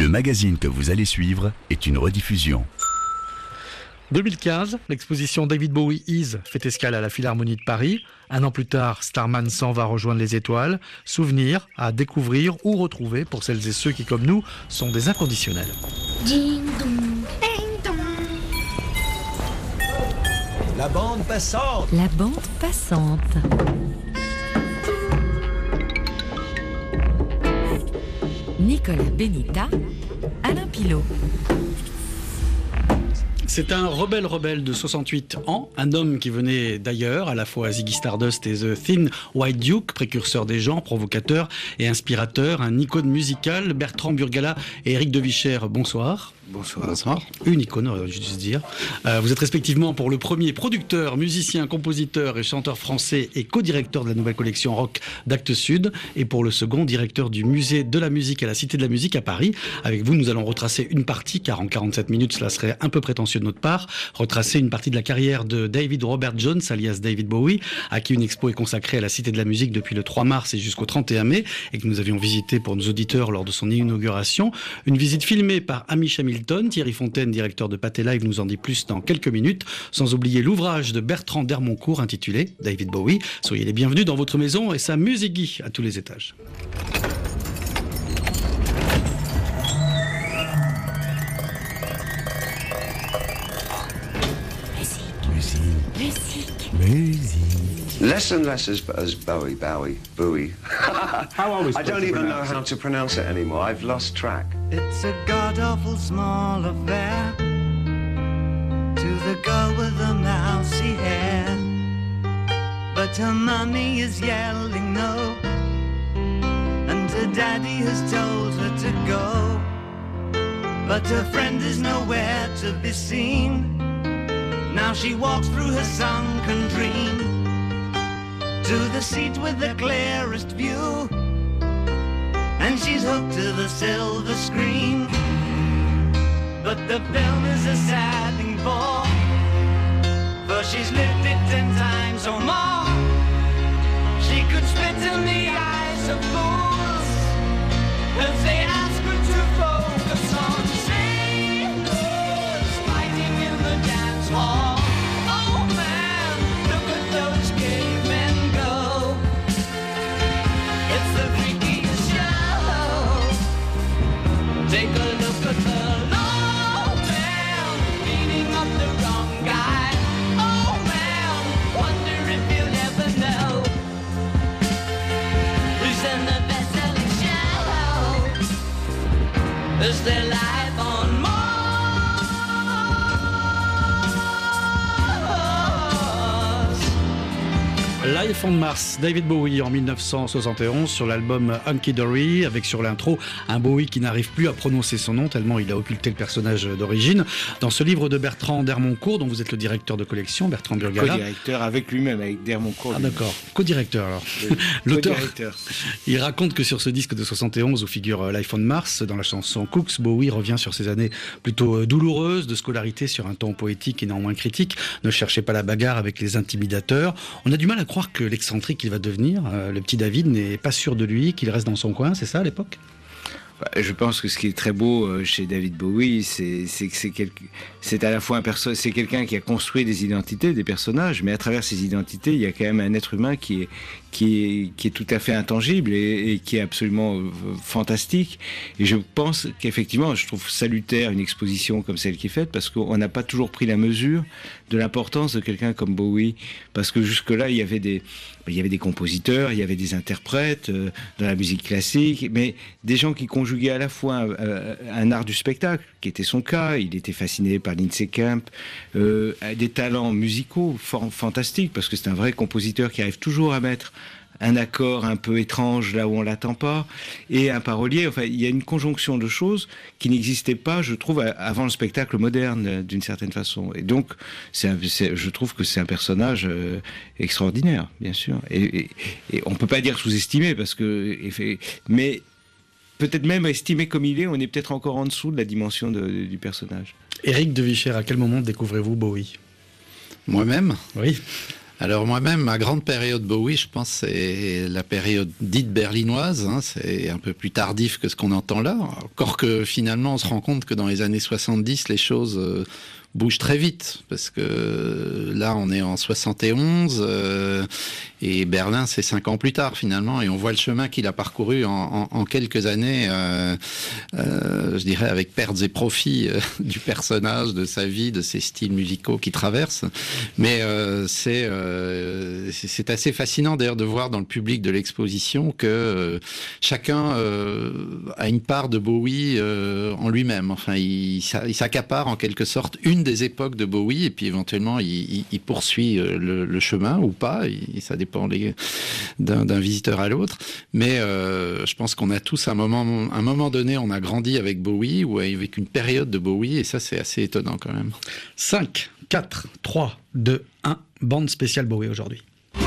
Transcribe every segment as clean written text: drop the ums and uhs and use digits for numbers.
Le magazine que vous allez suivre est une rediffusion. 2015, l'exposition David Bowie Is fait escale à la Philharmonie de Paris. Un an plus tard, Starman s'en va rejoindre les étoiles. Souvenirs à découvrir ou retrouver pour celles et ceux qui, comme nous, sont des inconditionnels. Ding dong, ding dong. La bande passante. La bande passante. Nicolas Benita, Alain Pilot. C'est un rebelle de 68 ans, un homme qui venait d'ailleurs, à la fois Ziggy Stardust et The Thin White Duke, précurseur des genres, provocateur et inspirateur, un icône musical, Bertrand Burgala et Éric de Vicher, bonsoir. Bonsoir. Une icône, je dû dire. Vous êtes respectivement pour le premier producteur, musicien, compositeur et chanteur français et co-directeur de la nouvelle collection rock d'Actes Sud, et pour le second, directeur du musée de la musique à la Cité de la Musique à Paris. Avec vous, nous allons retracer une partie, car en 47 minutes, cela serait un peu prétentieux de notre part, retracer une partie de la carrière de David Robert Jones, alias David Bowie, à qui une expo est consacrée à la Cité de la Musique depuis le 3 mars et jusqu'au 31 mai, et que nous avions visité pour nos auditeurs lors de son inauguration. Une visite filmée par Amish Hamilton. Thierry Fontaine, directeur de Pathé Live, nous en dit plus dans quelques minutes, sans oublier l'ouvrage de Bertrand d'Hermoncourt intitulé David Bowie. Soyez les bienvenus dans votre maison et sa musique à tous les étages. Less and less as Bowie. I don't even know how to pronounce it anymore. I've lost track. It's a god-awful small affair to the girl with the mousy hair, but her mummy is yelling no, and her daddy has told her to go, but her friend is nowhere to be seen. Now she walks through her sunken dream to the seat with the clearest view, and she's hooked to the silver screen. But the film is a sad thing for she's lived it 10 times or more. She could spit in the eyes of fools if they ask her to focus on sailors fighting in the dance hall. Take a look at the low man beating up the wrong guy. Oh man, wonder if you'll ever know who's in the best-selling show. Is there life on Mars? Life on Mars, David Bowie en 1971 sur l'album Hunky Dory, avec sur l'intro un Bowie qui n'arrive plus à prononcer son nom tellement il a occulté le personnage d'origine. Dans ce livre de Bertrand d'Hermoncourt, dont vous êtes le directeur de collection, Bertrand Burgala. Co-directeur avec lui-même, avec d'Hermoncourt. Ah d'accord, co-directeur alors. L'auteur, il raconte que sur ce disque de 71 où figure Life on Mars, dans la chanson Cooks, Bowie revient sur ses années plutôt douloureuses de scolarité sur un ton poétique et néanmoins critique. Ne cherchez pas la bagarre avec les intimidateurs. On a du mal à croire que l'excentrique qu'il va devenir, le petit David, n'est pas sûr de lui, qu'il reste dans son coin, c'est ça à l'époque ? Je pense que ce qui est très beau chez David Bowie, c'est que c'est à la fois c'est quelqu'un qui a construit des identités, des personnages, mais à travers ces identités, il y a quand même un être humain qui est tout à fait intangible et qui est absolument fantastique. Et je pense qu'effectivement, je trouve salutaire une exposition comme celle qui est faite, parce qu'on n'a pas toujours pris la mesure de l'importance de quelqu'un comme Bowie, parce que jusque-là, il y avait des compositeurs, il y avait des interprètes dans la musique classique, mais des gens qui conjuguaient à la fois un art du spectacle, qui était son cas. Il était fasciné par Lindsay Kemp, des talents musicaux fantastiques, parce que c'est un vrai compositeur qui arrive toujours à mettre un accord un peu étrange là où on l'attend pas, et un parolier. Enfin, il y a une conjonction de choses qui n'existaient pas, je trouve, avant le spectacle moderne, d'une certaine façon. Et donc, je trouve que c'est un personnage extraordinaire, bien sûr. Et on peut pas dire sous-estimé, mais peut-être même estimé comme il est, on est peut-être encore en dessous de la dimension du personnage. Éric de Vicher, à quel moment découvrez-vous Bowie ? Moi-même ? Oui. Alors moi-même, ma grande période Bowie, je pense, c'est la période dite berlinoise. C'est un peu plus tardif que ce qu'on entend là. Encore que finalement, on se rend compte que dans les années 70, les choses bougent très vite. Parce que là, on est en 71 et Berlin, c'est 5 ans plus tard finalement. Et on voit le chemin qu'il a parcouru en quelques années, je dirais avec pertes et profits du personnage, de sa vie, de ses styles musicaux qu'il traverse. Mais c'est assez fascinant d'ailleurs de voir dans le public de l'exposition que chacun a une part de Bowie en lui-même. Enfin, il s'accapare en quelque sorte une des époques de Bowie et puis éventuellement il poursuit le chemin ou pas. Ça dépend d'un visiteur à l'autre. Mais je pense qu'on a tous à un moment donné, on a grandi avec Bowie ou avec une période de Bowie et ça c'est assez étonnant quand même. 5, 4, 3, 2, 1, bande spéciale Bowie aujourd'hui.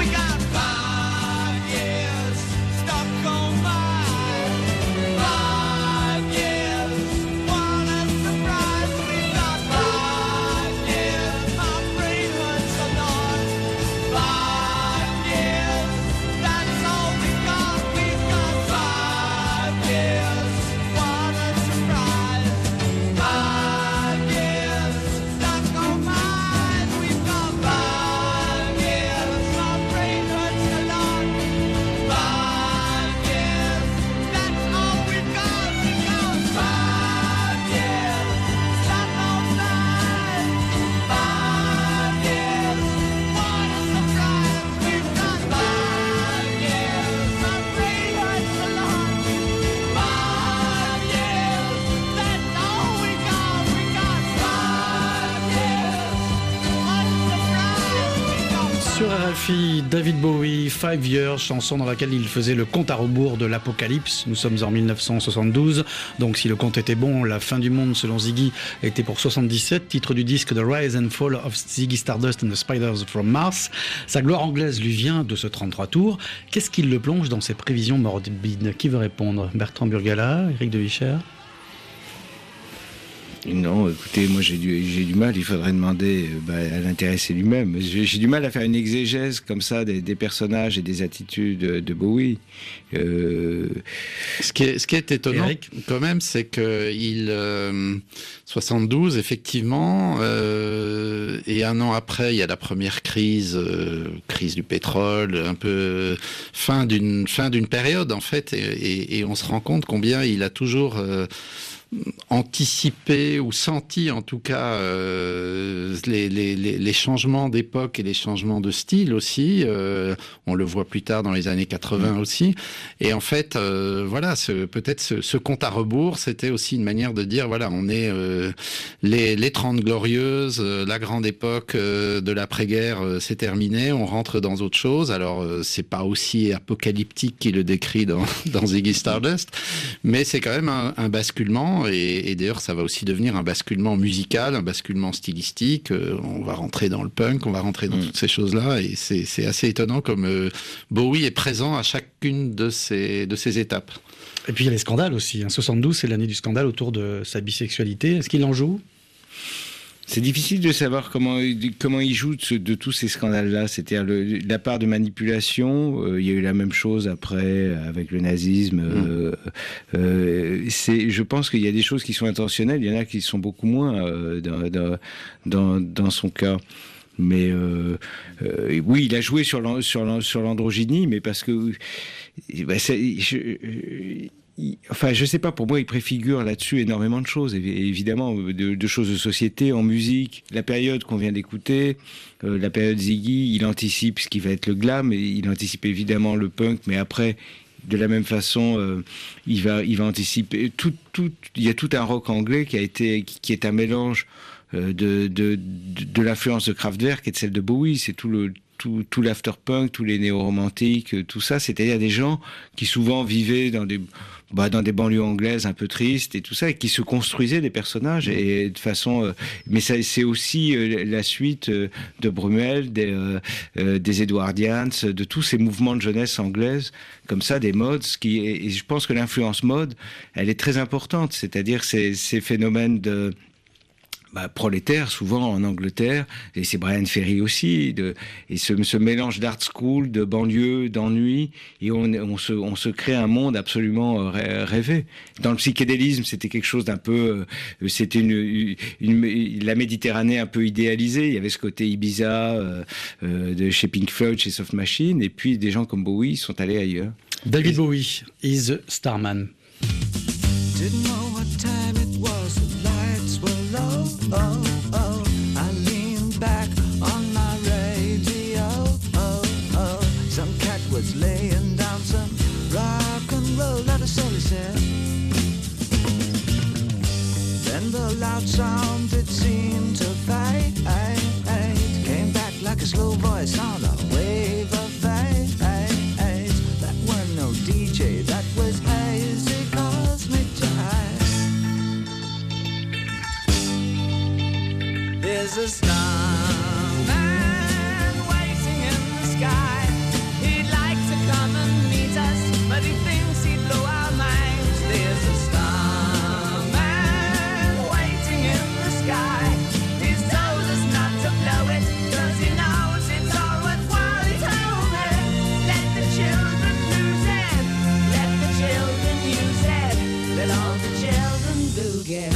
David Bowie, 5 Years, chanson dans laquelle il faisait le compte à rebours de l'apocalypse. Nous sommes en 1972, donc si le compte était bon, la fin du monde selon Ziggy était pour 77, titre du disque The Rise and Fall of Ziggy Stardust and the Spiders from Mars. Sa gloire anglaise lui vient de ce 33 tours. Qu'est-ce qui le plonge dans ses prévisions morbides? Qui veut répondre? Bertrand Burgala, Éric de Vichère? Non, écoutez, moi j'ai du mal, il faudrait demander à l'intéressé lui-même. J'ai du mal à faire une exégèse comme ça des personnages et des attitudes de Bowie. Ce qui est étonnant, Eric, quand même, c'est que 72, effectivement, et un an après, il y a la première crise du pétrole, un peu fin d'une période en fait, et on se rend compte combien il a toujours anticipé ou senti en tout cas les changements d'époque et les changements de style aussi. On le voit plus tard dans les années 80 aussi. Et en fait, voilà, peut-être ce compte à rebours, c'était aussi une manière de dire, voilà, on est les 30 glorieuses, la grande époque de l'après-guerre, c'est terminé, on rentre dans autre chose. Alors, c'est pas aussi apocalyptique qu'il le décrit dans Ziggy Stardust, mais c'est quand même un basculement. Et d'ailleurs, ça va aussi devenir un basculement musical, un basculement stylistique. On va rentrer dans le punk, on va rentrer dans toutes ces choses-là. Et c'est assez étonnant comme Bowie est présent à chacune de ces étapes. Et puis il y a les scandales aussi. 72, c'est l'année du scandale autour de sa bisexualité. Est-ce qu'il en joue ? C'est difficile de savoir comment il joue de tous ces scandales-là. C'est-à-dire la part de manipulation. Il y a eu la même chose après avec le nazisme. Je pense qu'il y a des choses qui sont intentionnelles. Il y en a qui sont beaucoup moins dans son cas. Mais oui, il a joué sur l'androgynie, mais parce que enfin, je sais pas, pour moi, il préfigure là-dessus énormément de choses, évidemment, de choses de société, en musique, la période qu'on vient d'écouter, la période Ziggy, il anticipe ce qui va être le glam, et il anticipe évidemment le punk, mais après, de la même façon, il va anticiper il y a tout un rock anglais qui est un mélange de l'influence de Kraftwerk et de celle de Bowie. C'est tout l'afterpunk, tous les néo-romantiques, tout ça, c'est-à-dire des gens qui souvent vivaient dans des banlieues anglaises un peu tristes et tout ça, et qui se construisaient des personnages et de façon. Mais ça, c'est aussi la suite de Brummel, des Edwardians, de tous ces mouvements de jeunesse anglaise, comme ça, des modes. Et je pense que l'influence mode, elle est très importante, c'est-à-dire ces phénomènes prolétaire, souvent en Angleterre, et c'est Brian Ferry aussi, et ce mélange d'art school, de banlieue, d'ennui, et on se crée un monde absolument rêvé. Dans le psychédélisme, c'était quelque chose d'un peu, c'était la Méditerranée un peu idéalisée. Il y avait ce côté Ibiza de chez Pink Floyd, chez Soft Machine, et puis des gens comme Bowie sont allés ailleurs. David Bowie, is the Starman. Didn't know what time it was, the lights were low, oh, oh. I leaned back on my radio, oh, oh. Some cat was laying down some rock and roll, that is all he said. Then the loud sound, it seemed to fade, came back like a slow voice on a wave of fade. That weren't no DJ, that was hazy cosmic jive. There's a starman waiting in the sky. He'd like to come and meet us, but he thinks he'd blow our minds. There's a starman waiting in the sky. He's told us not to blow it, 'cause he knows it's all worthwhile. He told me, let the children lose it, let the children use it, let all the children boogie.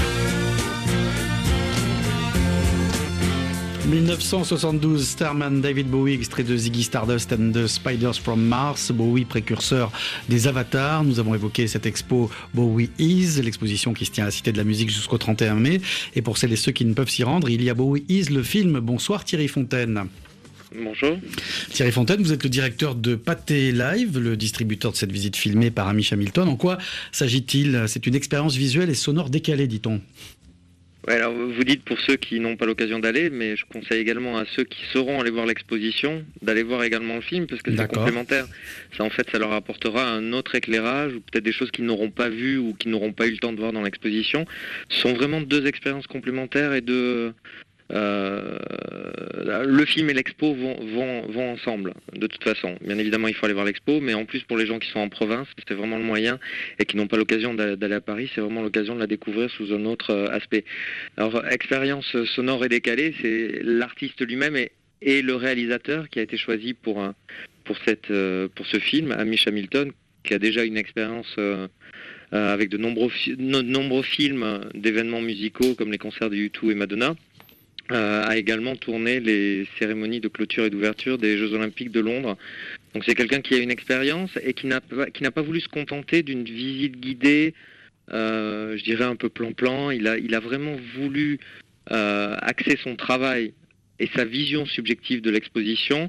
1972, Starman, David Bowie, extrait de Ziggy Stardust and the Spiders from Mars. Bowie, précurseur des avatars. Nous avons évoqué cette expo Bowie Is, l'exposition qui se tient à la Cité de la Musique jusqu'au 31 mai. Et pour celles et ceux qui ne peuvent s'y rendre, il y a Bowie Is, le film. Bonsoir Thierry Fontaine. Bonjour. Thierry Fontaine, vous êtes le directeur de Pathé Live, le distributeur de cette visite filmée par Hamish Hamilton. En quoi s'agit-il ? C'est une expérience visuelle et sonore décalée, dit-on. Ouais, alors vous dites pour ceux qui n'ont pas l'occasion d'aller, mais je conseille également à ceux qui sauront aller voir l'exposition d'aller voir également le film, parce que c'est complémentaire. Ça, en fait, ça leur apportera un autre éclairage, ou peut-être des choses qu'ils n'auront pas vues ou qu'ils n'auront pas eu le temps de voir dans l'exposition. Ce sont vraiment deux expériences complémentaires et le film et l'expo vont ensemble, de toute façon. Bien évidemment, il faut aller voir l'expo, mais en plus, pour les gens qui sont en province, c'est vraiment le moyen, et qui n'ont pas l'occasion d'aller à Paris, c'est vraiment l'occasion de la découvrir sous un autre aspect. Alors, expérience sonore et décalée, c'est l'artiste lui-même et le réalisateur qui a été choisi pour ce film, Hamish Hamilton, qui a déjà une expérience avec de nombreux films d'événements musicaux, comme les concerts de U2 et Madonna. A également tourné les cérémonies de clôture et d'ouverture des Jeux Olympiques de Londres. Donc c'est quelqu'un qui a une expérience et qui n'a pas voulu se contenter d'une visite guidée, je dirais un peu plan-plan. Il a vraiment voulu axer son travail et sa vision subjective de l'exposition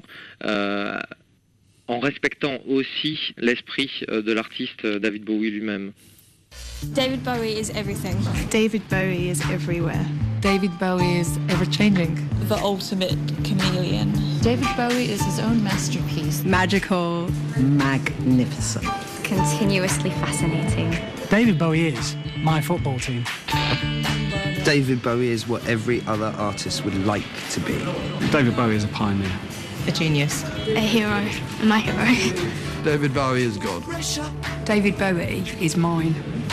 en respectant aussi l'esprit de l'artiste David Bowie lui-même. David Bowie is everything. David Bowie is everywhere. David Bowie is ever-changing. The ultimate chameleon. David Bowie is his own masterpiece. Magical. Magnificent. Continuously fascinating. David Bowie is my football team. David Bowie is what every other artist would like to be. David Bowie is a pioneer. A genius. A hero. My hero. David Bowie is God. David Bowie is mine.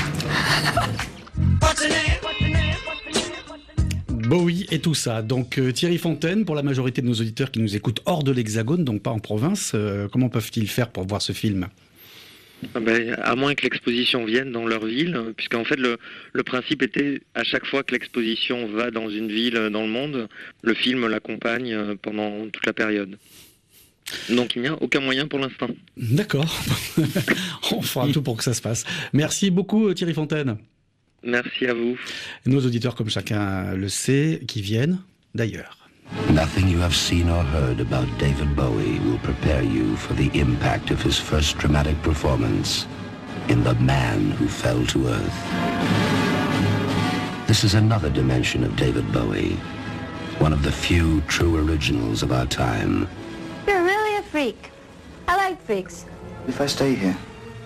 Bowie et tout ça. Donc Thierry Fontaine, pour la majorité de nos auditeurs qui nous écoutent hors de l'Hexagone, donc pas en province, comment peuvent-ils faire pour voir ce film ? À moins que l'exposition vienne dans leur ville, puisqu'en fait le principe était, à chaque fois que l'exposition va dans une ville dans le monde, le film l'accompagne pendant toute la période. Donc il n'y a aucun moyen pour l'instant. D'accord, on fera tout pour que ça se passe. Merci beaucoup Thierry Fontaine. Merci à vous. Nos auditeurs, comme chacun le sait, qui viennent d'ailleurs. Nothing you have seen or heard about David Bowie will prepare you for the impact of his first dramatic performance in The Man Who Fell to Earth. This is another dimension of David Bowie, one of the few true originals of our time. You're really a freak. I like freaks. If I stay here,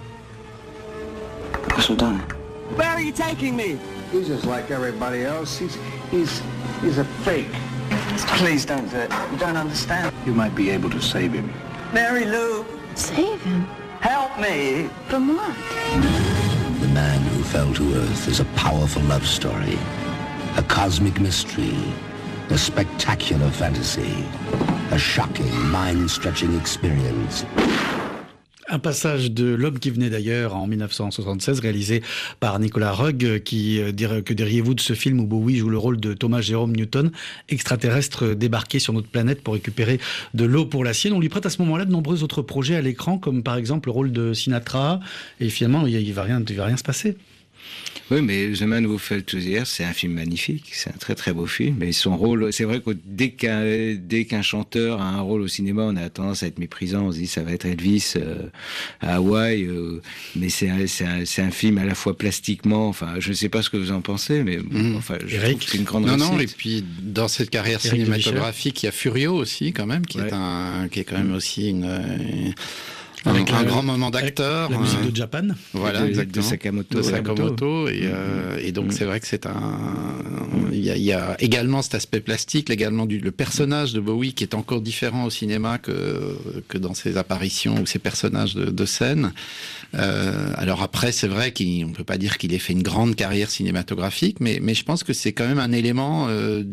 I guess I'm done. Where are you taking me? He's just like everybody else. He's a fake. Please don't do it. You don't understand. You might be able to save him. Mary Lou. Save him? Help me. From what? The Man Who Fell to Earth is a powerful love story, a cosmic mystery, a spectacular fantasy, a shocking, mind-stretching experience. Un passage de L'homme qui venait d'ailleurs en 1976, réalisé par Nicolas Rugg, que diriez-vous de ce film où Bowie joue le rôle de Thomas Jerome Newton, extraterrestre débarqué sur notre planète pour récupérer de l'eau pour la sienne. On lui prête à ce moment-là de nombreux autres projets à l'écran, comme par exemple le rôle de Sinatra, et finalement il va rien se passer. Oui, mais The Man Who Fell to the Earth, c'est un film magnifique, c'est un très très beau film. Mais son rôle, c'est vrai que dès qu'un chanteur a un rôle au cinéma, on a tendance à être méprisant. On se dit ça va être Elvis à Hawaï, mais c'est un film à la fois plastiquement. Enfin, je ne sais pas ce que vous en pensez, mais enfin, je trouve que c'est une grande réussite. Non, et puis dans cette carrière cinématographique, il y a Furio aussi, quand même, qui est quand même aussi avec un grand moment d'acteur. La musique de Japan. Voilà, exactement. De Sakamoto. Et donc, c'est vrai que il y a également cet aspect plastique, également le personnage de Bowie qui est encore différent au cinéma que dans ses apparitions ou ses personnages de scène. Alors après, c'est vrai qu'on peut pas dire qu'il ait fait une grande carrière cinématographique, mais je pense que c'est quand même un élément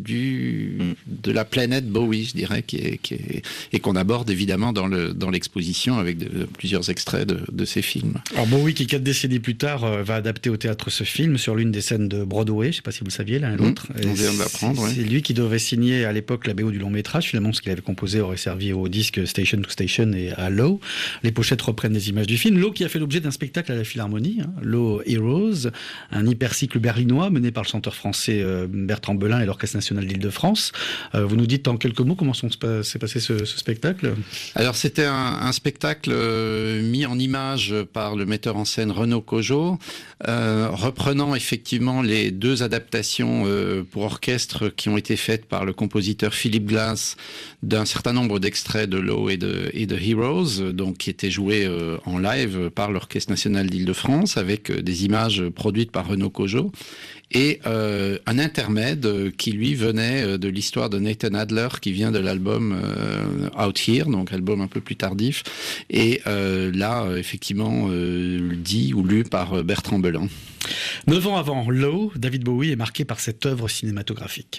de la planète Bowie, je dirais, et qu'on aborde évidemment dans l'exposition avec plusieurs extraits de ces films. Alors Bowie, qui 4 décennies plus tard va adapter au théâtre ce film sur l'une des scènes de Broadway, je ne sais pas si vous le saviez l'un et l'autre. On vient de l'apprendre. C'est lui qui devait signer à l'époque la BO du long métrage. Finalement, ce qu'il avait composé aurait servi au disque Station to Station et à Low. Les pochettes reprennent les images du film. Low qui a fait l'objet d'un spectacle à la Philharmonie, Low Heroes, un hypercycle berlinois mené par le chanteur français Bertrand Belin et l'Orchestre national d'Île-de-France. Vous nous dites en quelques mots comment s'est passé ce spectacle ? Alors c'était un spectacle mis en image par le metteur en scène Renaud Cojo, reprenant effectivement les 2 adaptations pour orchestre qui ont été faites par le compositeur Philip Glass d'un certain nombre d'extraits de Low et de Heroes, donc qui étaient joués en live par l'Orchestre national d'Île-de-France avec des images produites par Renaud Cojo. Et un intermède qui lui venait de l'histoire de Nathan Adler, qui vient de l'album Out Here, donc album un peu plus tardif, et là effectivement dit ou lu par Bertrand Belin. 9 ans avant Low, David Bowie est marqué par cette œuvre cinématographique.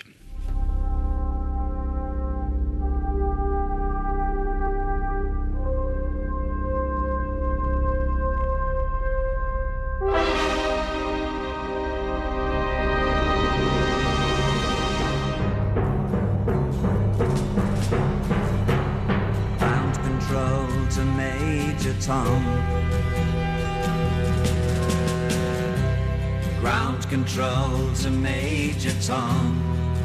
Ground control to Major Tom.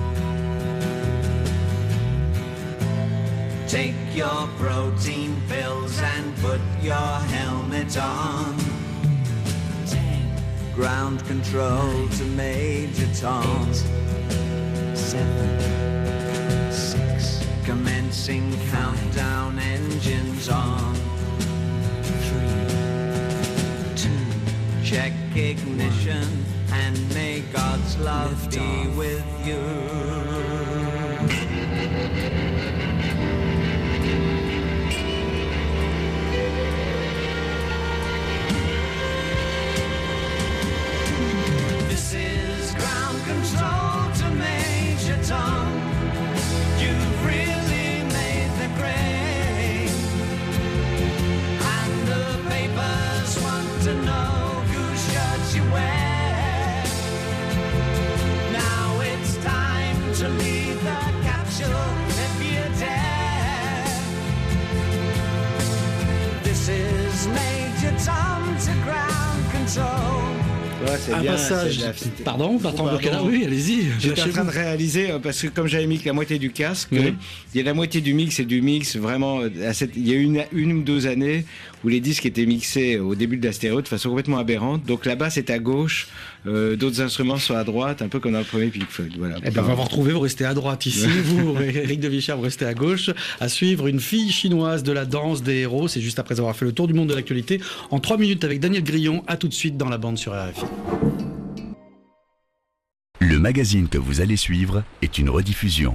Take your protein pills and put your helmet on. 10. Ground control to Major Tom. 8, 7, 6. Commencing countdown, engines on. 3, 2. Check ignition and may God's love be with you. This is ground control to Major Tom. You've really made the grade, and the papers want to know whose shirts you wear. Now it's time to leave the capsule if you dare. This is Major Tom to ground control. Ouais, un bien, passage. Pardon, Bertrand Burkala, oui, allez-y. J'étais en train de réaliser, parce que comme j'avais mis que la moitié du casque, il y a la moitié du mix et du mix, vraiment, il y a une ou 2 années où les disques étaient mixés au début de la stéréo de façon complètement aberrante. Donc la basse est à gauche, d'autres instruments sont à droite, un peu comme dans le premier Pink Floyd. Voilà. Eh ben, on va vous retrouver, vous restez à droite ici, vous, Éric de Vichard, vous restez à gauche. À suivre, une fille chinoise de la danse des héros, c'est juste après avoir fait le tour du monde de l'actualité, en 3 minutes avec Daniel Grillon. À tout de suite dans la bande sur RFI. Le magazine que vous allez suivre est une rediffusion.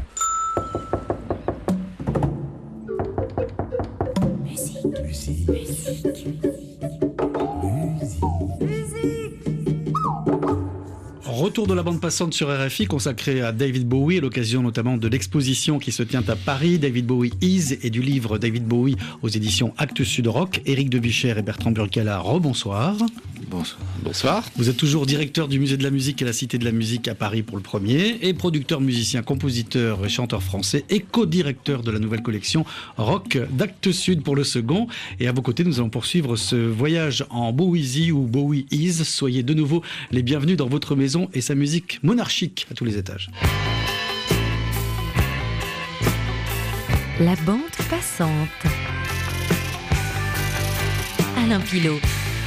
Retour de la bande passante sur RFI consacré à David Bowie, à l'occasion notamment de l'exposition qui se tient à Paris, David Bowie Is, et du livre David Bowie aux éditions Actes Sud Rock. Éric de Vicher et Bertrand Burgala, rebonsoir. Bonsoir. Vous êtes toujours directeur du Musée de la Musique et la Cité de la Musique à Paris pour le premier, et producteur, musicien, compositeur et chanteur français, et co-directeur de la nouvelle collection Rock d'Actes Sud pour le second. Et à vos côtés, nous allons poursuivre ce voyage en Bowie ou Bowie Is. Soyez de nouveau les bienvenus dans votre maison et sa musique monarchique à tous les étages. La bande passante. Alain Pilot.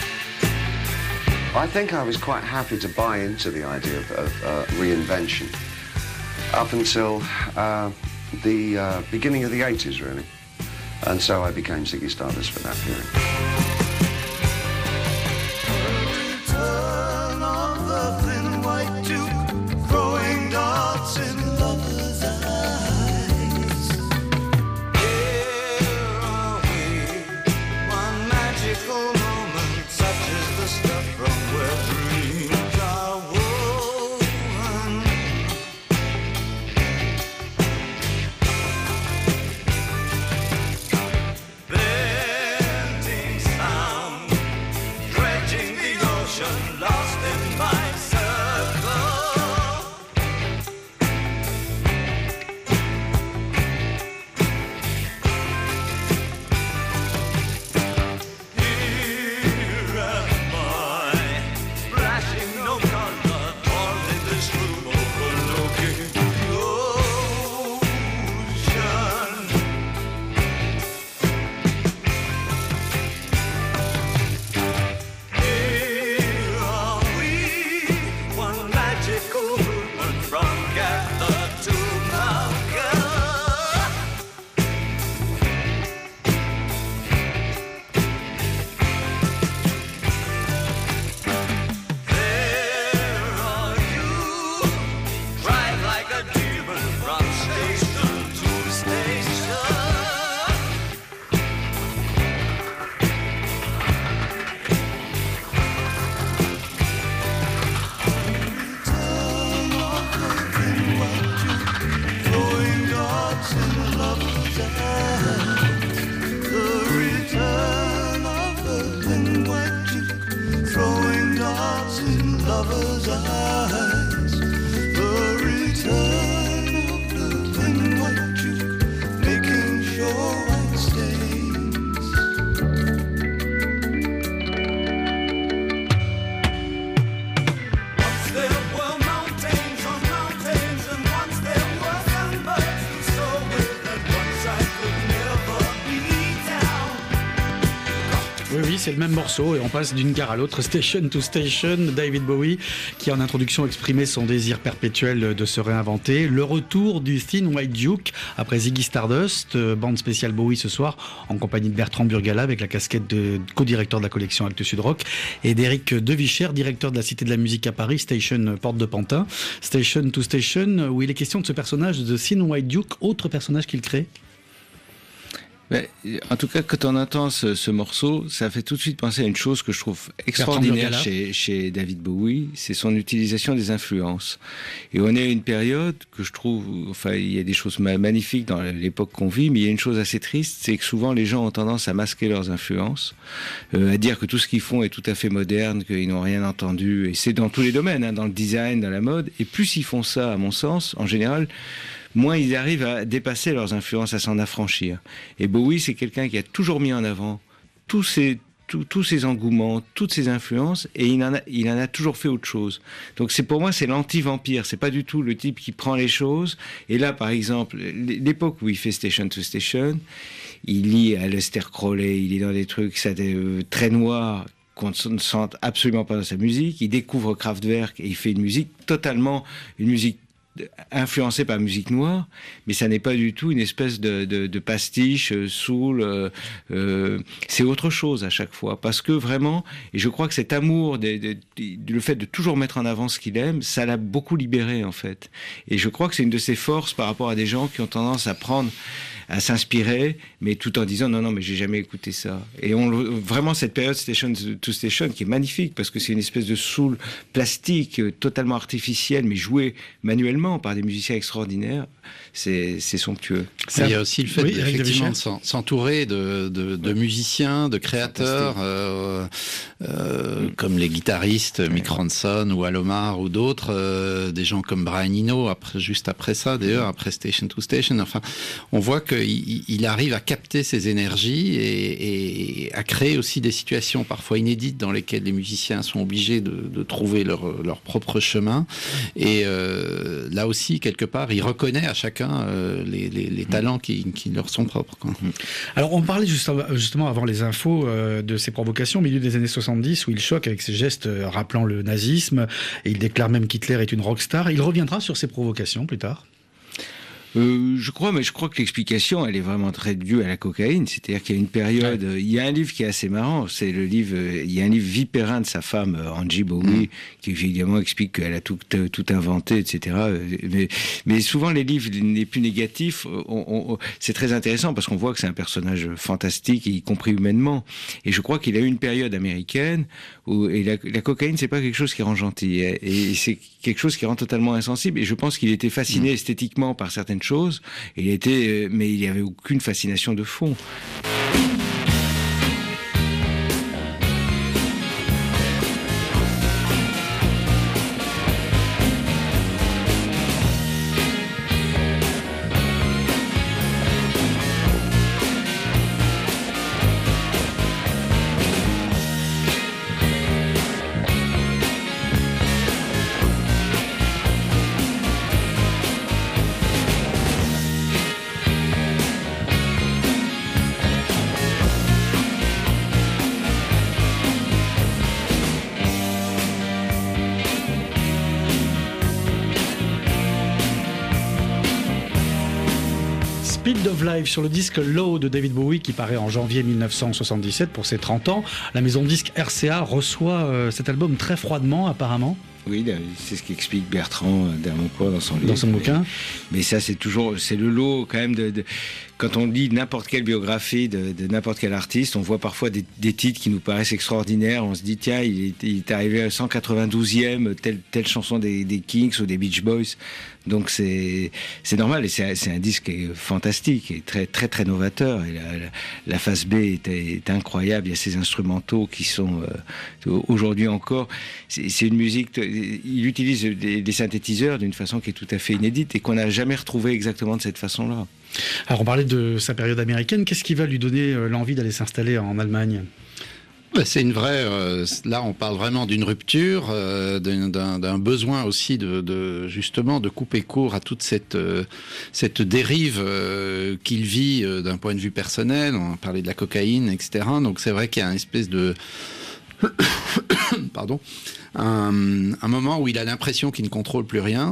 I think I was quite happy to buy into the idea of reinvention up until the beginning of the 80s, really. And so I became Ziggy Stardust for that period. C'est le même morceau et on passe d'une gare à l'autre, Station to Station. David Bowie qui en introduction exprimait son désir perpétuel de se réinventer. Le retour du Thin White Duke après Ziggy Stardust, bande spéciale Bowie ce soir en compagnie de Bertrand Burgala avec la casquette de co-directeur de la collection Actes Sud Rock et d'Éric de Vicher, directeur de la Cité de la Musique à Paris, Station Porte de Pantin. Station to Station, où il est question de ce personnage de Thin White Duke, autre personnage qu'il crée. En tout cas, quand on entend ce morceau, ça fait tout de suite penser à une chose que je trouve extraordinaire chez David Bowie, c'est son utilisation des influences. Et on est à une période que je trouve, enfin, il y a des choses magnifiques dans l'époque qu'on vit, mais il y a une chose assez triste, c'est que souvent les gens ont tendance à masquer leurs influences, à dire que tout ce qu'ils font est tout à fait moderne, qu'ils n'ont rien entendu, et c'est dans tous les domaines, hein, dans le design, dans la mode, et plus ils font ça, à mon sens, en général, moins ils arrivent à dépasser leurs influences, à s'en affranchir. Et Bowie, c'est quelqu'un qui a toujours mis en avant tous ses engouements, toutes ses influences, et il en a toujours fait autre chose. Donc pour moi, c'est l'anti-vampire. C'est pas du tout le type qui prend les choses. Et là, par exemple, l'époque où il fait Station to Station, il lit Aleister Crowley, il est dans des trucs très noirs, qu'on ne sent absolument pas dans sa musique. Il découvre Kraftwerk et il fait une musique influencé par la musique noire, mais ça n'est pas du tout une espèce de pastiche, soul, c'est autre chose à chaque fois, parce que vraiment, et je crois que cet amour, le fait de toujours mettre en avant ce qu'il aime, ça l'a beaucoup libéré en fait, et je crois que c'est une de ses forces par rapport à des gens qui ont tendance à prendre à s'inspirer, mais tout en disant non, mais j'ai jamais écouté ça. Et vraiment cette période Station to Station qui est magnifique parce que c'est une espèce de soul plastique totalement artificielle, mais jouée manuellement par des musiciens extraordinaires. C'est somptueux. Il y a aussi le fait effectivement de s'entourer de musiciens, de créateurs, comme les guitaristes Mick Ronson ou Alomar ou d'autres, des gens comme Brian Eno, juste après ça d'ailleurs, après Station to Station. Enfin, on voit qu'il arrive à capter ces énergies et à créer aussi des situations parfois inédites dans lesquelles les musiciens sont obligés de trouver leur propre chemin. Et là aussi, quelque part, il reconnaît à chacun les talents qui leur sont propres, quoi. Alors on parlait justement avant les infos de ses provocations au milieu des années 70 où il choque avec ses gestes rappelant le nazisme et il déclare même qu'Hitler est une rockstar. Il reviendra sur ses provocations plus tard. Je crois que l'explication, elle est vraiment très due à la cocaïne. C'est-à-dire qu'il y a une période, il y a un livre qui est assez marrant, c'est le livre, il y a un livre Vipérin de sa femme, Angie Bowie, qui évidemment explique qu'elle a tout inventé, etc. Mais souvent les livres les plus négatifs, c'est très intéressant parce qu'on voit que c'est un personnage fantastique, y compris humainement. Et je crois qu'il a eu une période américaine où la cocaïne, c'est pas quelque chose qui rend gentil, et c'est quelque chose qui rend totalement insensible. Et je pense qu'il était fasciné esthétiquement par certaines choses, mais il n'y avait aucune fascination de fond. Speed of Life sur le disque Low de David Bowie qui paraît en janvier 1977 pour ses 30 ans. La maison de disque RCA reçoit cet album très froidement apparemment. Oui, c'est ce qu'explique Bertrand Dermoncourt dans son livre. Dans son bouquin. Mais ça, c'est le lot quand même quand on lit n'importe quelle biographie de n'importe quel artiste, on voit parfois des titres qui nous paraissent extraordinaires. On se dit, tiens, il est arrivé à 192e, telle chanson des Kings ou des Beach Boys. Donc c'est normal, et c'est un disque qui est fantastique et très très très novateur. Et la face B est incroyable. Il y a ces instrumentaux qui sont aujourd'hui encore. C'est une musique. Il utilise des synthétiseurs d'une façon qui est tout à fait inédite et qu'on n'a jamais retrouvé exactement de cette façon-là. Alors on parlait de sa période américaine. Qu'est-ce qui va lui donner l'envie d'aller s'installer en Allemagne ? C'est une vraie. Là, on parle vraiment d'une rupture, d'un besoin aussi justement de couper court à toute cette dérive qu'il vit d'un point de vue personnel. On parlait de la cocaïne, etc. Donc c'est vrai qu'il y a une espèce de pardon. Un moment où il a l'impression qu'il ne contrôle plus rien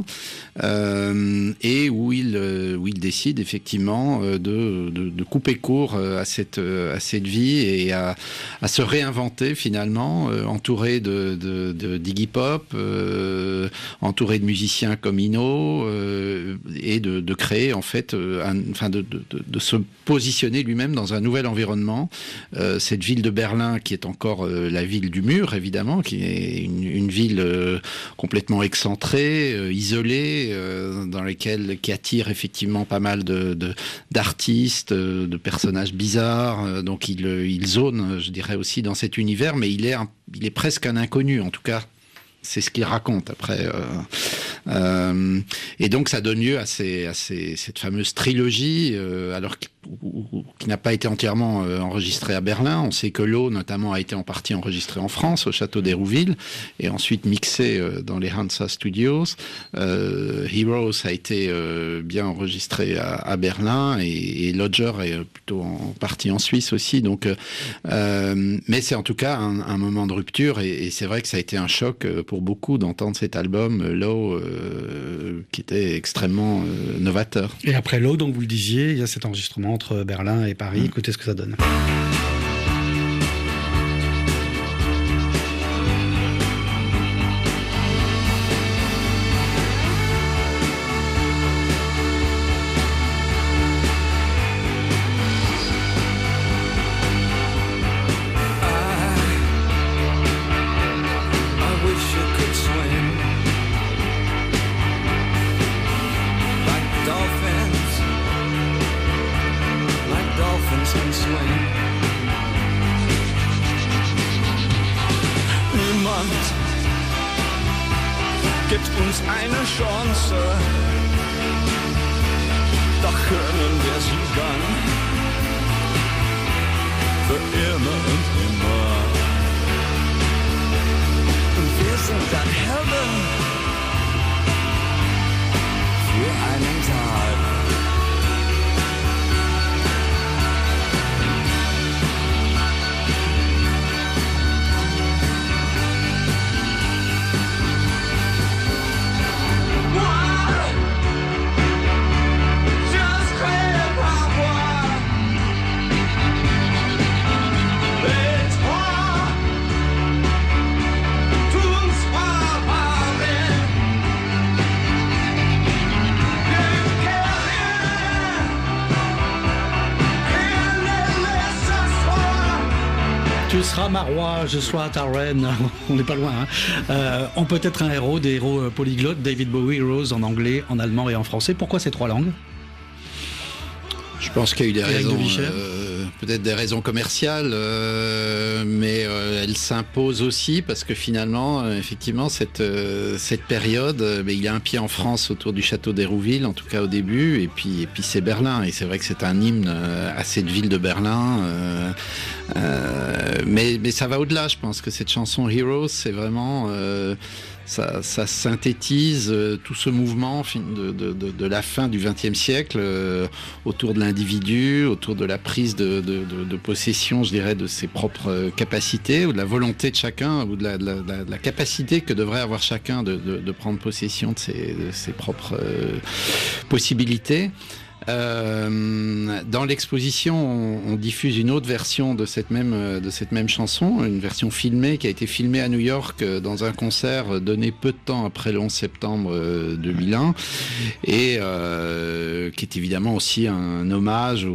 et où il décide effectivement de couper court à cette vie et à se réinventer finalement, entouré d'Iggy Pop, entouré de musiciens comme Eno et de créer en fait, de se positionner lui-même dans un nouvel environnement. Cette ville de Berlin qui est encore la ville du mur évidemment, qui est une ville complètement excentrée, isolée, qui attire effectivement pas mal d'artistes, de personnages bizarres. Donc il zone, je dirais aussi dans cet univers, mais il est presque un inconnu. En tout cas, c'est ce qu'il raconte après. Et donc ça donne lieu à cette fameuse trilogie, alors qui n'a pas été entièrement enregistrée à Berlin. On sait que Low notamment a été en partie enregistré en France, au château d'Hérouville, et ensuite mixé dans les Hansa Studios. Heroes a été bien enregistré à Berlin, et Lodger est plutôt en partie en Suisse aussi. Donc, mais c'est en tout cas un moment de rupture, et c'est vrai que ça a été un choc pour beaucoup d'entendre cet album Low, qui était extrêmement novateur. Et après Low, donc vous le disiez, il y a cet enregistrement entre Berlin et Paris. Écoutez ce que ça donne. gibt uns eine Chance, doch können wir sie dann für immer und immer. Und wir sind dann Helden für einen Tag. Tu seras ma roi, je serai ta reine. On n'est pas loin. On peut être un héros, des héros polyglottes. David Bowie, Heroes en anglais, en allemand et en français. Pourquoi ces 3 langues ? Je pense qu'il y a eu des raisons, peut-être des raisons commerciales, mais elles s'imposent aussi parce que finalement, effectivement, cette période, il y a un pied en France autour du château d'Hérouville, en tout cas au début, et puis c'est Berlin. Et c'est vrai que c'est un hymne à cette ville de Berlin. Mais ça va au-delà, je pense que cette chanson Heroes, c'est vraiment... Ça synthétise tout ce mouvement de la fin du XXe siècle autour de l'individu, autour de la prise de possession, je dirais, de ses propres capacités, ou de la volonté de chacun, ou de la capacité que devrait avoir chacun de prendre possession de ses propres possibilités. Dans l'exposition, on diffuse une autre version de cette même chanson, une version filmée qui a été filmée à New York dans un concert donné peu de temps après le 11 septembre 2001 et qui est évidemment aussi un hommage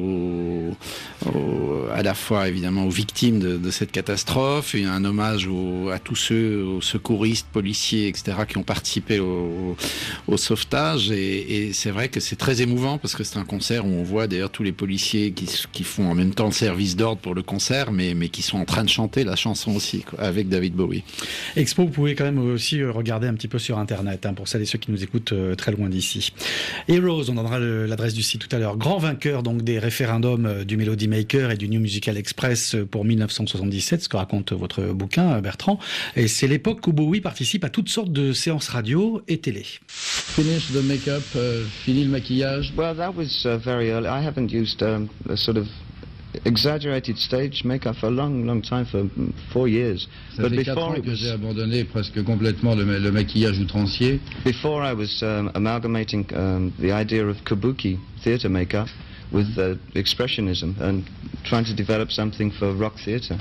à la fois évidemment aux victimes de cette catastrophe et un hommage à tous ceux, aux secouristes, policiers, etc. qui ont participé au sauvetage et c'est vrai que c'est très émouvant parce que c'est un concert où on voit d'ailleurs tous les policiers qui font en même temps le service d'ordre pour le concert mais qui sont en train de chanter la chanson aussi avec David Bowie. Expo, vous pouvez quand même aussi regarder un petit peu sur internet pour celles et ceux qui nous écoutent très loin d'ici. Heroes, on donnera l'adresse du site tout à l'heure. Grand vainqueur donc des référendums du Melody Maker et du New Musical Express pour 1977, ce que raconte votre bouquin Bertrand, et c'est l'époque où Bowie participe à toutes sortes de séances radio et télé. Finish the make-up, fini le maquillage. Well, that was very early. I haven't used a sort of exaggerated stage makeup for a long time, for 4 years. Ça fait 4 ans que j'ai abandonné presque complètement le maquillage outrancier. Before I was amalgamating the idea of kabuki theatre makeup with expressionism and trying to develop something for rock theatre.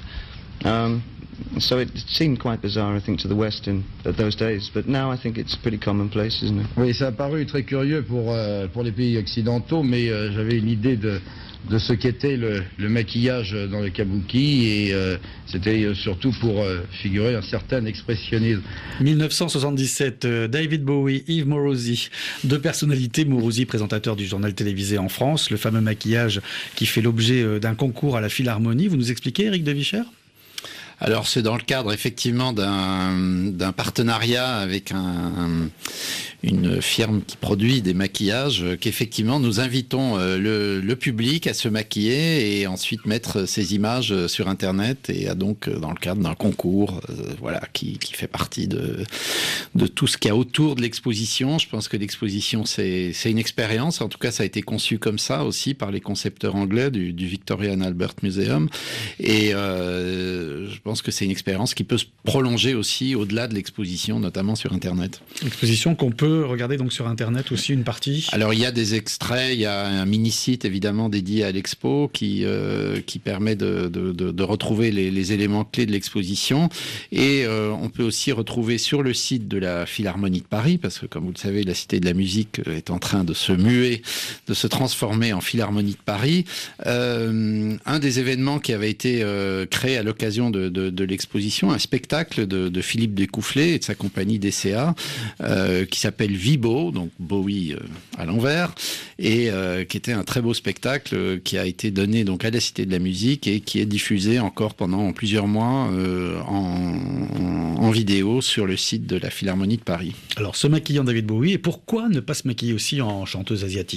So it seemed quite bizarre, I think, to the West at those days. But now I think it's pretty commonplace, isn't it? Oui, ça a paru très curieux pour les pays occidentaux, mais j'avais une idée de ce qu'était le maquillage dans le kabuki et c'était surtout pour figurer un certain expressionnisme. 1977, David Bowie, Yves Morosi, 2 personnalités. Morosi, présentateur du journal télévisé en France, le fameux maquillage qui fait l'objet d'un concours à la Philharmonie. Vous nous expliquez, Éric de Vicher ? Alors c'est dans le cadre effectivement d'un partenariat avec une firme qui produit des maquillages qu'effectivement nous invitons le public à se maquiller et ensuite mettre ces images sur internet et donc dans le cadre d'un concours qui fait partie de tout ce qu'il y a autour de l'exposition. Je pense que l'exposition c'est une expérience, en tout cas ça a été conçu comme ça aussi par les concepteurs anglais du Victoria and Albert Museum et je pense que c'est une expérience qui peut se prolonger aussi au-delà de l'exposition, notamment sur internet. Exposition qu'on peut regarder donc sur internet aussi, une partie. Alors il y a des extraits, il y a un mini-site évidemment dédié à l'expo qui permet de retrouver les éléments clés de l'exposition et on peut aussi retrouver sur le site de la Philharmonie de Paris, parce que comme vous le savez, la Cité de la Musique est en train de se muer, de se transformer en Philharmonie de Paris. Un des événements qui avait été créé à l'occasion de de l'exposition un spectacle de Philippe Découfflet et de sa compagnie DCA qui s'appelle Vibo, donc Bowie à l'envers, et qui était un très beau spectacle qui a été donné donc à la Cité de la Musique et qui est diffusé encore pendant plusieurs mois en vidéo sur le site de la Philharmonie de Paris. Alors, se maquiller en David Bowie, et pourquoi ne pas se maquiller aussi en chanteuse asiatique ?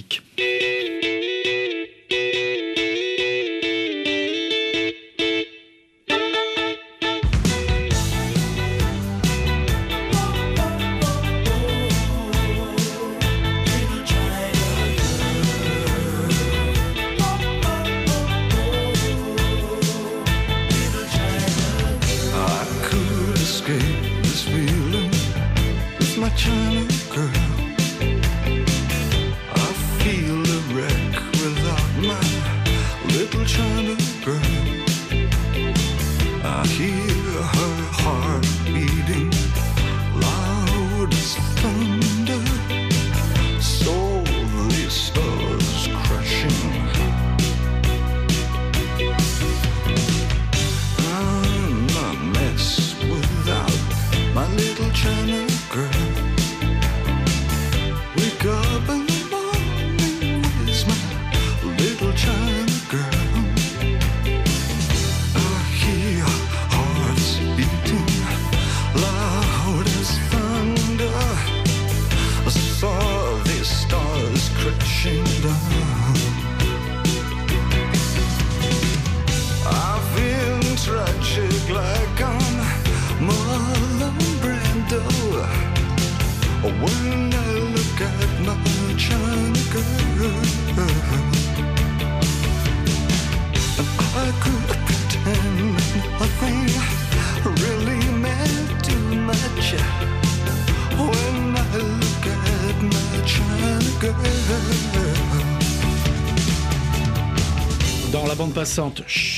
Dans la bande passante,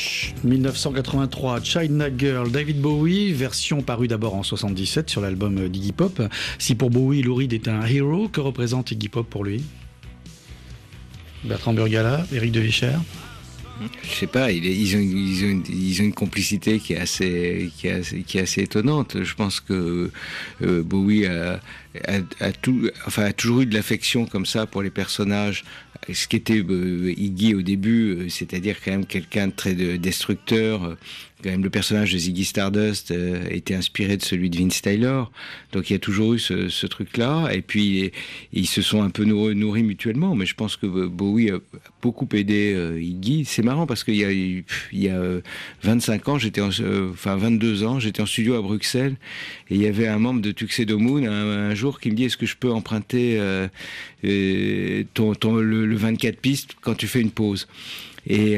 1983, China Girl, David Bowie, version parue d'abord en 77 sur l'album d'Iggy Pop. Si pour Bowie, Lou Reed est un héros, que représente Iggy Pop pour lui ? Bertrand Burgala, Éric de Vicher ? Je sais pas, ils ont une complicité qui est assez étonnante. Je pense que Bowie a toujours eu de l'affection comme ça pour les personnages. Ce qu'était Iggy au début, c'est-à-dire quand même quelqu'un de très destructeur. Quand même, le personnage de Ziggy Stardust était inspiré de celui de Vince Taylor. Donc il y a toujours eu ce truc-là. Et puis ils se sont un peu nourris mutuellement. Mais je pense que Bowie a beaucoup aidé Iggy. C'est marrant parce qu'il y a 25 ans, 22 ans, j'étais en studio à Bruxelles et il y avait un membre de Tuxedo Moon un jour qui me dit: est-ce que je peux emprunter le 24 pistes quand tu fais une pause? Et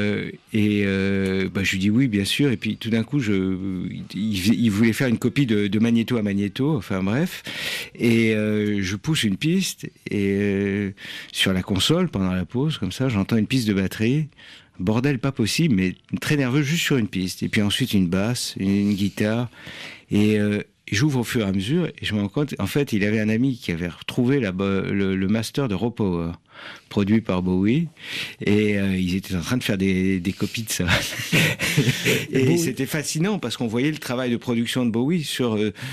je lui dis oui, bien sûr. Et puis tout d'un coup, il voulait faire une copie de Magnéto à Magnéto. Enfin bref. Et je pousse une piste et sur la console pendant la pause, comme ça, j'entends une piste de batterie. Bordel pas possible, mais très nerveux juste sur une piste. Et puis ensuite une basse, une guitare. Et j'ouvre au fur et à mesure et je me rends compte, en fait, il avait un ami qui avait retrouvé le master de Raw Power, produit par Bowie, et ils étaient en train de faire des copies de ça. Et c'était fascinant parce qu'on voyait le travail de production de Bowie sur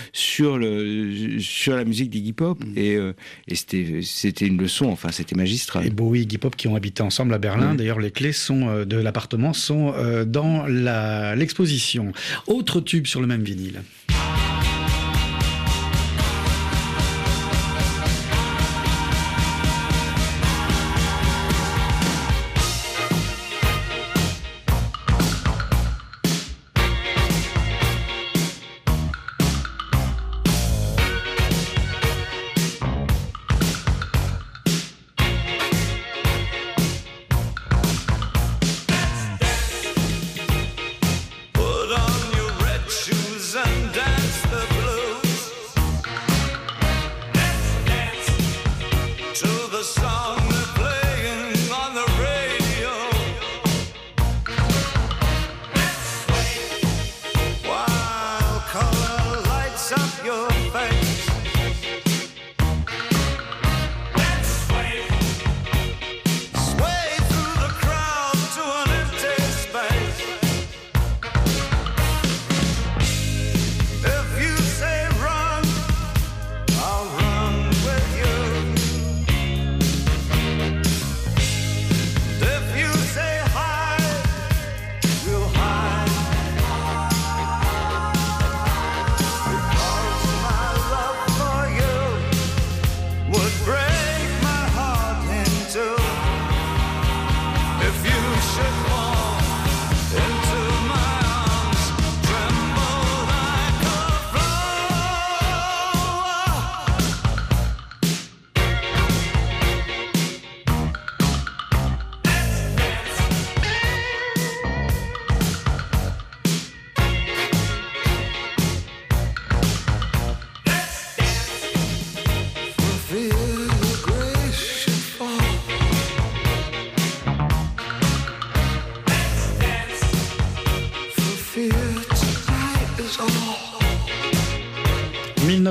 la musique d'Iggy Pop, et c'était une leçon, enfin c'était magistral. Et Bowie et Iggy Pop qui ont habité ensemble à Berlin, d'ailleurs les clés de l'appartement sont dans l'exposition. Autre tube sur le même vinyle.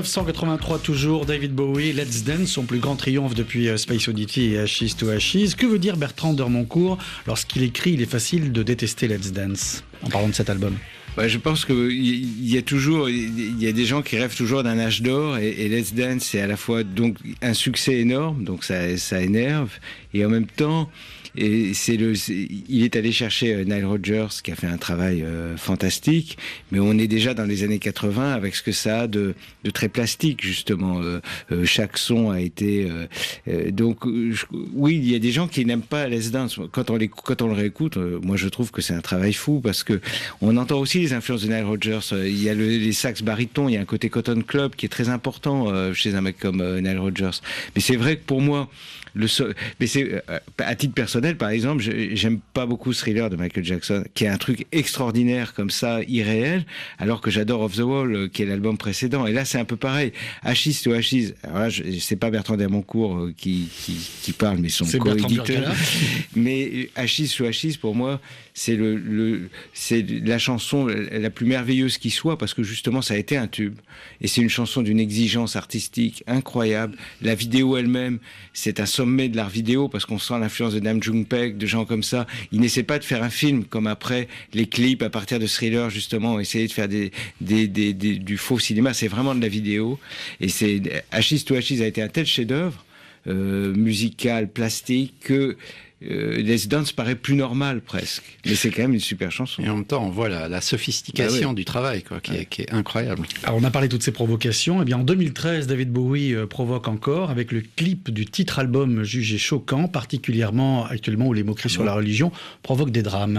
1983 toujours, David Bowie, Let's Dance, son plus grand triomphe depuis Space Oddity et Ashes to Ashes. Que veut dire Bertrand Dermoncourt lorsqu'il écrit « Il est facile de détester Let's Dance » en parlant de cet album? Je pense qu'il y a des gens qui rêvent toujours d'un âge d'or et Let's Dance c'est à la fois donc un succès énorme, donc ça énerve, et en même temps il est allé chercher Nile Rodgers qui a fait un travail fantastique, mais on est déjà dans les années 80 avec ce que ça a de très plastique justement. Chaque son a été oui, il y a des gens qui n'aiment pas Let's Dance. Quand on le réécoute, moi je trouve que c'est un travail fou parce que on entend aussi les influences de Nile Rodgers. Il y a les sax barytons, il y a un côté Cotton Club qui est très important chez un mec comme Nile Rodgers. Mais c'est vrai que pour moi, mais c'est à titre personnel, par exemple, j'aime pas beaucoup Thriller de Michael Jackson, qui est un truc extraordinaire comme ça, irréel, alors que j'adore Off the Wall, qui est l'album précédent. Et là, c'est un peu pareil. Ashes to Ashes. Alors là, c'est pas Bertrand Dermoncourt qui parle, mais son co-éditeur. Mais Ashes to Ashes, pour moi, c'est la chanson la plus merveilleuse qui soit, parce que justement, ça a été un tube. Et c'est une chanson d'une exigence artistique incroyable. La vidéo elle-même, c'est un sommet de l'art vidéo, parce qu'on sent l'influence de Nam June-paik, de gens comme ça. Ils n'essaient pas de faire un film, comme après les clips à partir de Thriller, justement, ont essayé de faire du faux cinéma. C'est vraiment de la vidéo. Et Ashes to Ashes a été un tel chef-d'œuvre, musical, plastique, que Let's Dance paraît plus normal presque, mais c'est quand même une super chanson. Et en même temps, on voit la sophistication du travail, qui est incroyable. Alors on a parlé de toutes ces provocations. Eh bien en 2013, David Bowie provoque encore avec le clip du titre album jugé choquant, particulièrement actuellement où les moqueries sur la religion provoquent des drames.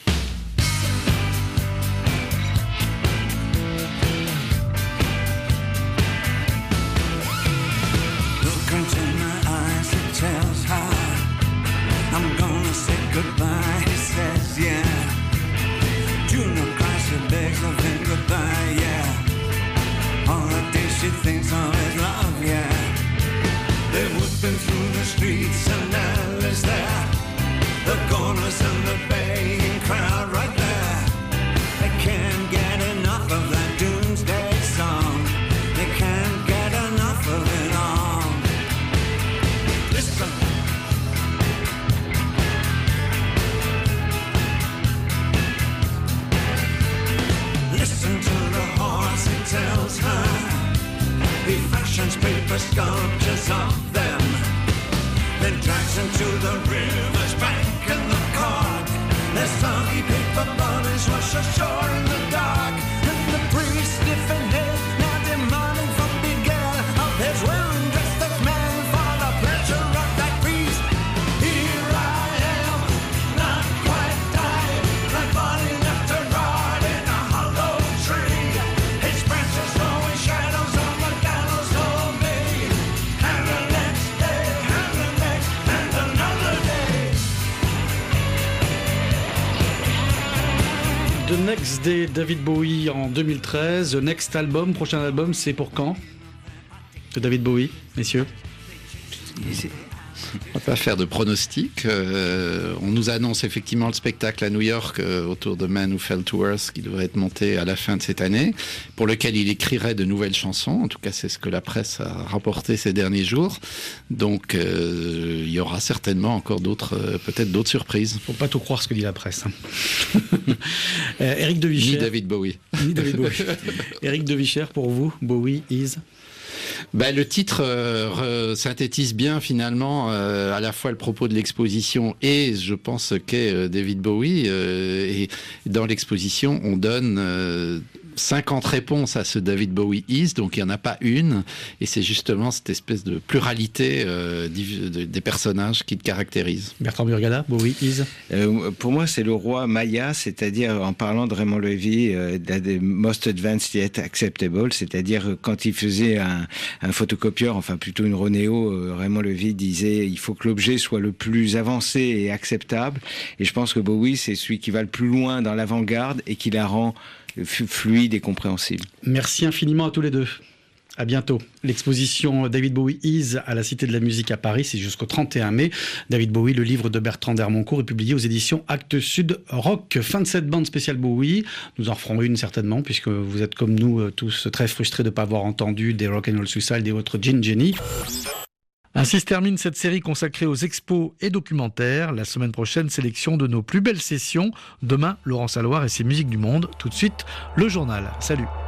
Goodbye, he says, yeah. Juno cries, she begs of him goodbye, yeah. All the days she thinks of his love, yeah. They're whipping through the streets and Alice there. The corners and the baying crowd right there. They can't get enough of that doomsday song. They can't get enough of it all. Listen. Listen to the horse, he tells her. He fashions paper sculptures of them, then drags them to the river's bank in the cork. Their soggy paper bodies wash ashore in the dark, and the priest, stiff-in head, now demanding from big air of his well-dressed as man for the pleasure of that priest. Here I am, not quite died, my body left to rot in a hollow tree. His branches throwing shadows on the gallows for me. And the next day, and the next, and another day. The Next Day, David Bowie en 2013. The Next Album, prochain album, c'est pour quand? De David Bowie, messieurs? On va pas faire de pronostics. On nous annonce effectivement le spectacle à New York autour de Man Who Fell to Earth qui devrait être monté à la fin de cette année, pour lequel il écrirait de nouvelles chansons. En tout cas, c'est ce que la presse a rapporté ces derniers jours. Donc, il y aura certainement encore peut-être d'autres surprises. Faut pas tout croire ce que dit la presse. Éric de Vichère. Ni David Bowie. Ni David Bowie. Éric de Vichère, pour vous, Bowie is... Le titre synthétise bien finalement à la fois le propos de l'exposition et je pense qu'est David Bowie. Et dans l'exposition, on donne 50 réponses à ce David Bowie is, donc il n'y en a pas une, et c'est justement cette espèce de pluralité des personnages qui le caractérise. Bertrand Burgala, Bowie is pour moi c'est le roi Maya, c'est-à-dire en parlant de Raymond Levy, most advanced yet acceptable, c'est-à-dire quand il faisait un photocopieur, enfin plutôt une Ronéo, Raymond Levy disait il faut que l'objet soit le plus avancé et acceptable, et je pense que Bowie c'est celui qui va le plus loin dans l'avant-garde et qui la rend fluide et compréhensible. Merci infiniment à tous les deux. À bientôt. L'exposition David Bowie Is à la Cité de la Musique à Paris, c'est jusqu'au 31 mai. David Bowie, le livre de Bertrand d'Hermoncourt, est publié aux éditions Actes Sud Rock. Fin de cette bande spéciale Bowie. Nous en referons une certainement, puisque vous êtes comme nous tous très frustrés de ne pas avoir entendu des Rock'n'Roll Suicide et autres Gin Jenny. Ainsi se termine cette série consacrée aux expos et documentaires. La semaine prochaine, sélection de nos plus belles sessions. Demain, Laurent Saloir et ses musiques du monde. Tout de suite, le journal. Salut.